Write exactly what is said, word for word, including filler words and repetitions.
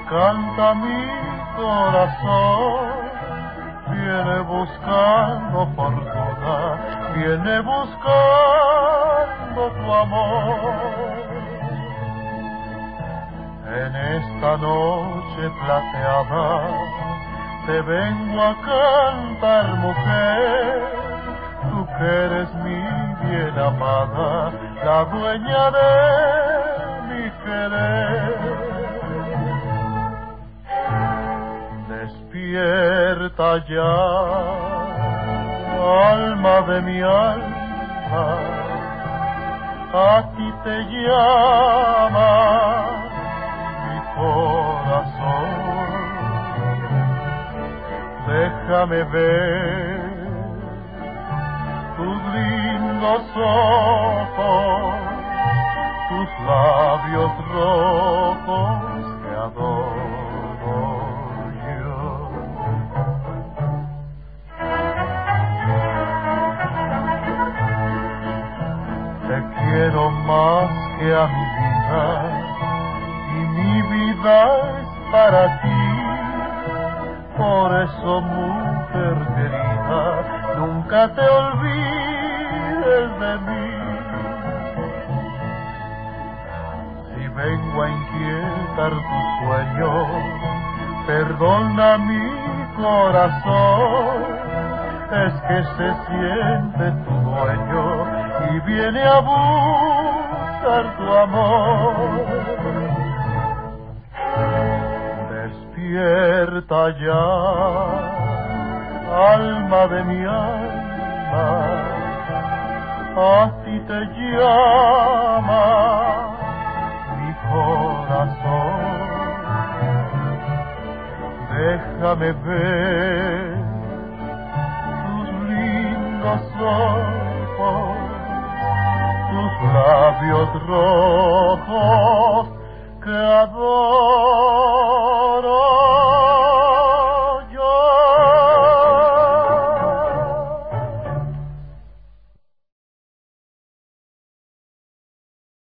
canta mi corazón, viene buscando fortuna, viene buscando tu amor. En esta noche plateada te vengo a cantar, mujer, tú que eres mi bien amada, la dueña de mi querer. Despierta ya, alma de mi alma, aquí te llama mi corazón. Déjame ver tus lindos ojos, tus labios rojos que adoro yo. Te quiero más que a mi vida y mi vida es para ti. Por eso, mujer querida, nunca te olvides de mí. Si vengo a inquietar tu sueño, perdona mi corazón. Es que se siente tu dueño y viene a buscar tu amor. Despierta ya, alma de mi alma, a ti te llama mi corazón. Déjame ver